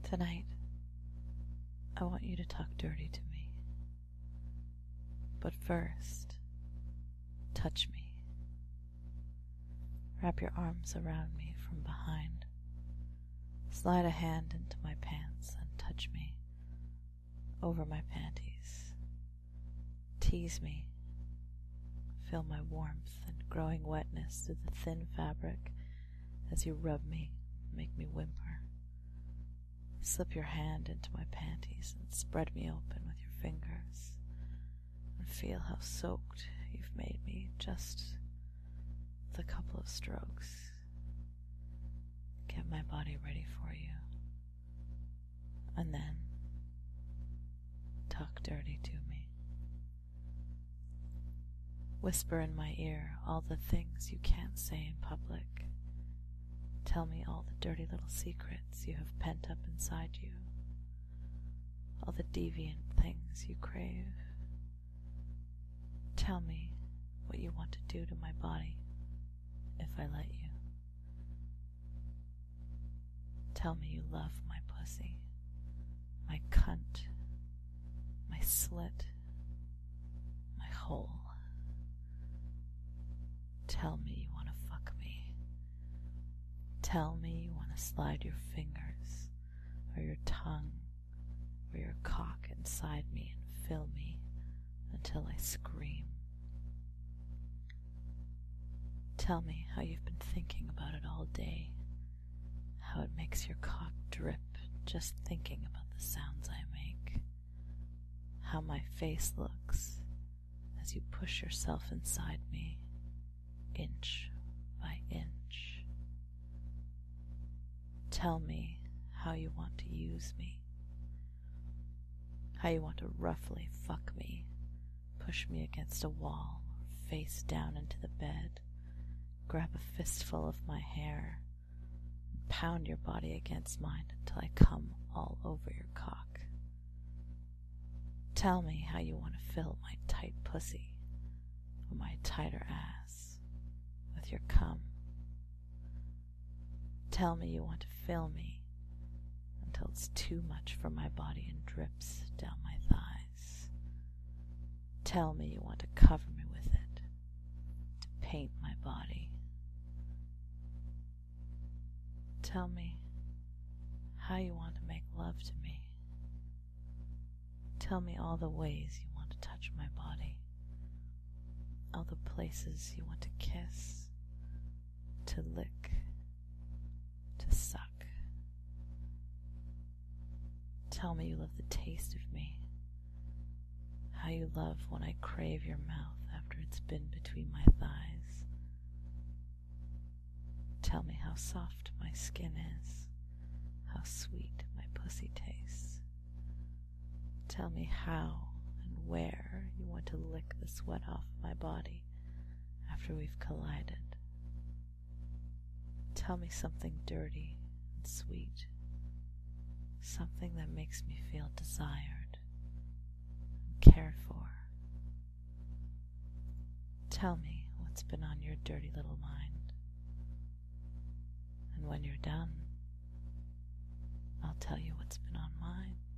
Tonight, I want you to talk dirty to me. But first, touch me. Wrap your arms around me from behind. Slide a hand into my pants and touch me over my panties. Tease me. Feel my warmth and growing wetness through the thin fabric as you rub me, make me whimper. Slip your hand into my panties and spread me open with your fingers, and feel how soaked you've made me just with a couple of strokes. Get my body ready for you, and then talk dirty to me. Whisper in my ear all the things you can't say in public. Tell me all the dirty little secrets you have pent up inside you, all the deviant things you crave. Tell me what you want to do to my body if I let you. Tell me you love my pussy, my cunt, my slit, my hole. Tell me you want to fuck me. Tell me you want to slide your fingers or your tongue or your cock inside me and fill me until I scream. Tell me how you've been thinking about it all day, how it makes your cock drip just thinking about the sounds I make, how my face looks as you push yourself inside me, inch by inch. Tell me how you want to use me, how you want to roughly fuck me, push me against a wall, or face down into the bed, grab a fistful of my hair, and pound your body against mine until I come all over your cock. Tell me how you want to fill my tight pussy, or my tighter ass, with your cum. Tell me you want to fill me until it's too much for my body and drips down my thighs. Tell me you want to cover me with it, to paint my body. Tell me how you want to make love to me. Tell me all the ways you want to touch my body, all the places you want to kiss, to lick, to suck. Tell me you love the taste of me, how you love when I crave your mouth after it's been between my thighs. Tell me how soft my skin is, how sweet my pussy tastes. Tell me how and where you want to lick the sweat off my body after we've collided. Tell me something dirty and sweet, something that makes me feel desired and cared for. Tell me what's been on your dirty little mind, and when you're done, I'll tell you what's been on mine.